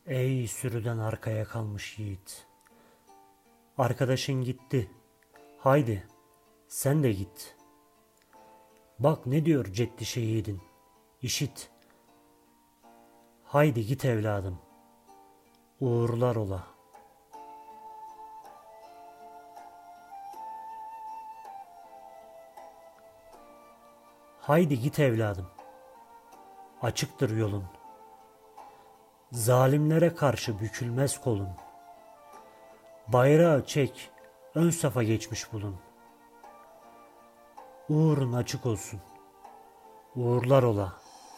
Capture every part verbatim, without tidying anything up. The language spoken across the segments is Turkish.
Ey sürüden arkaya kalmış yiğit. Arkadaşın gitti. Haydi sen de git. Bak ne diyor ceddi şehidin. İşit. Haydi git evladım. Uğurlar ola. Haydi git evladım. Açıktır yolun. Zalimlere karşı bükülmez kolun. Bayrağı çek, ön safa geçmiş bulun. Uğrun açık olsun. Uğurlar ola.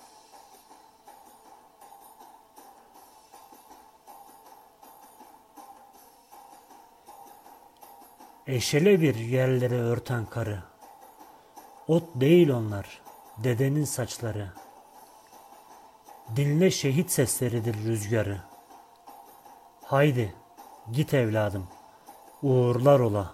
Eşele bir yerlere örten karı. Ot değil onlar, dedenin saçları. Dinle şehit sesleridir rüzgarı. Haydi git evladım, uğurlar ola.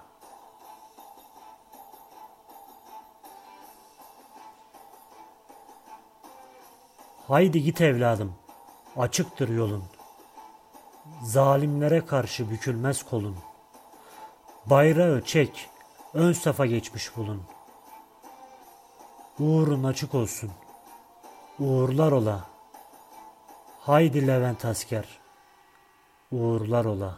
Haydi git evladım, açıktır yolun. Zalimlere karşı bükülmez kolun. Bayrağı çek, ön safa geçmiş bulun. Uğrun açık olsun, uğurlar ola. Haydi Levent asker, uğurlar ola.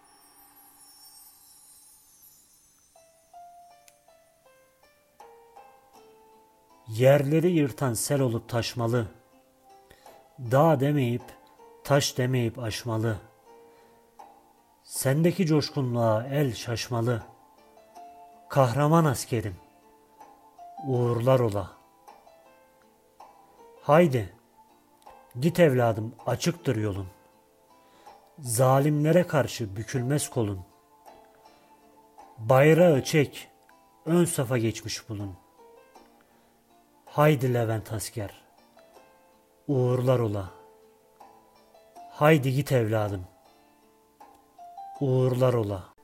Yerleri yırtan sel olup taşmalı. Dağ demeyip, taş demeyip aşmalı. Sendeki coşkunluğa el şaşmalı. Kahraman askerim, uğurlar ola. Haydi, git evladım, açıktır yolun. Zalimlere karşı bükülmez kolun. Bayrağı çek, ön safa geçmiş bulun. Haydi Levent asker, uğurlar ola. Haydi git evladım, uğurlar ola.